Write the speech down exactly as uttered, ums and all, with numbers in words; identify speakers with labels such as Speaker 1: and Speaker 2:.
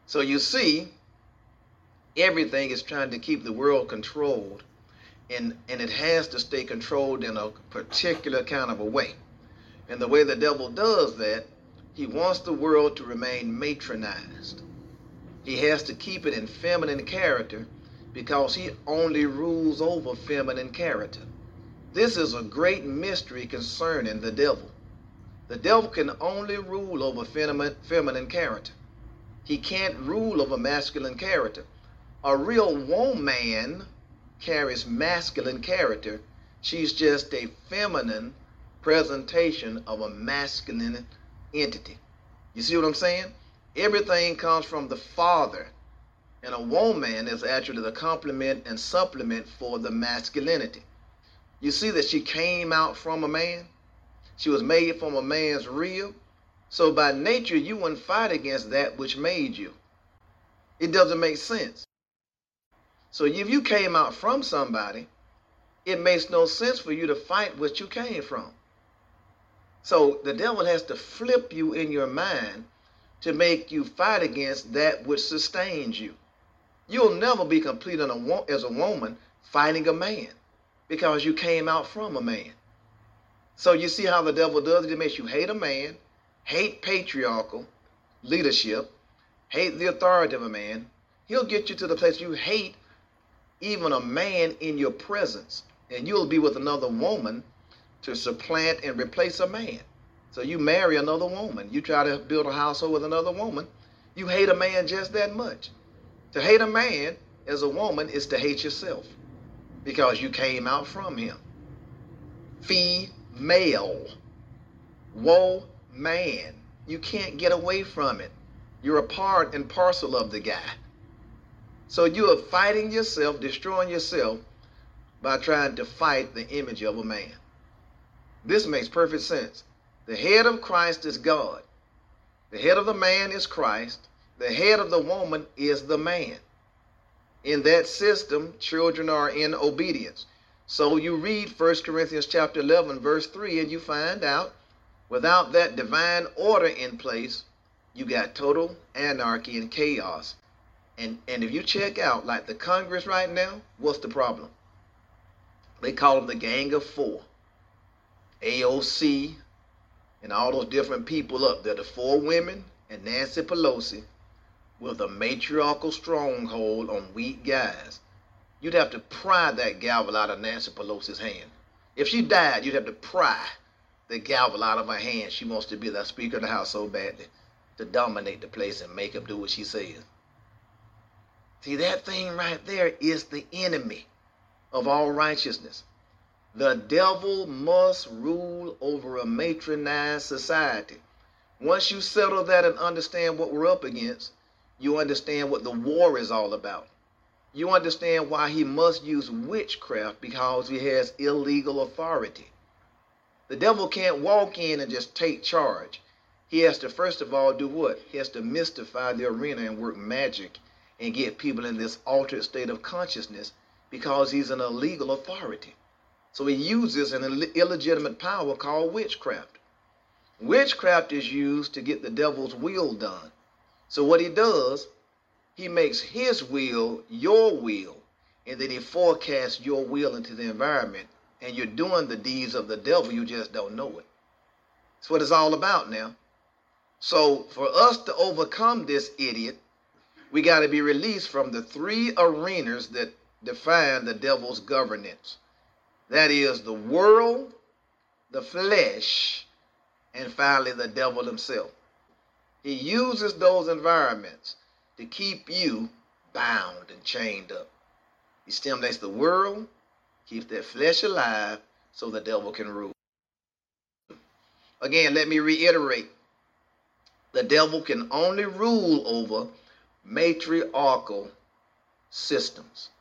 Speaker 1: So you see, everything is trying to keep the world controlled, and, and it has to stay controlled in a particular kind of a way. And the way the devil does that, he wants the world to remain matronized. He has to keep it in feminine character because he only rules over feminine character. This is a great mystery concerning the devil. The devil can only rule over feminine, feminine character. He can't rule over masculine character. A real woman carries masculine character. She's just a feminine presentation of a masculine entity. You see what I'm saying? Everything comes from the Father, and a woman is actually the complement and supplement for the masculinity. You see that she came out from a man. She was made from a man's rib. So by nature, you wouldn't fight against that which made you. It doesn't make sense. So if you came out from somebody, it makes no sense for you to fight what you came from. So the devil has to flip you in your mind to make you fight against that which sustains you. You'll never be complete as a woman fighting a man because you came out from a man. So you see how the devil does it? It makes you hate a man, hate patriarchal leadership, hate the authority of a man. He'll get you to the place you hate even a man in your presence, and you'll be with another woman to supplant and replace a man. So you marry another woman. You try to build a household with another woman. You hate a man just that much. To hate a man as a woman is to hate yourself because you came out from him. Female. Woe man. You can't get away from it. You're a part and parcel of the guy. So you are fighting yourself, destroying yourself by trying to fight the image of a man. This makes perfect sense. The head of Christ is God. The head of the man is Christ. The head of the woman is the man. In that system, children are in obedience. So you read First Corinthians chapter eleven, verse three, and you find out without that divine order in place, you got total anarchy and chaos. And, and if you check out, like the Congress right now, what's the problem? They call them the Gang of Four. A O C and all those different people up there, the four women and Nancy Pelosi, with a matriarchal stronghold on weak guys. You'd have to pry that gavel out of Nancy Pelosi's hand. If she died, you'd have to pry the gavel out of her hand. She wants to be the Speaker of the House so badly, to dominate the place and make him do what she says. See, that thing right there is the enemy of all righteousness. The devil must rule over a matronized society. Once you settle that and understand what we're up against, you understand what the war is all about. You understand why he must use witchcraft, because he has illegal authority. The devil can't walk in and just take charge. He has to first of all do what? He has to mystify the arena and work magic and get people in this altered state of consciousness because he's an illegal authority. So he uses an Ill illegitimate power called witchcraft. Witchcraft is used to get the devil's will done. So what he does, he makes his will your will, and then he forecasts your will into the environment, and you're doing the deeds of the devil, you just don't know it. That's what it's all about now. So for us to overcome this idiot, we got to be released from the three arenas that define the devil's governance. That is the world, the flesh, and finally the devil himself. He uses those environments to keep you bound and chained up. He stimulates the world, keeps that flesh alive so the devil can rule. Again, let me reiterate. The devil can only rule over matriarchal systems.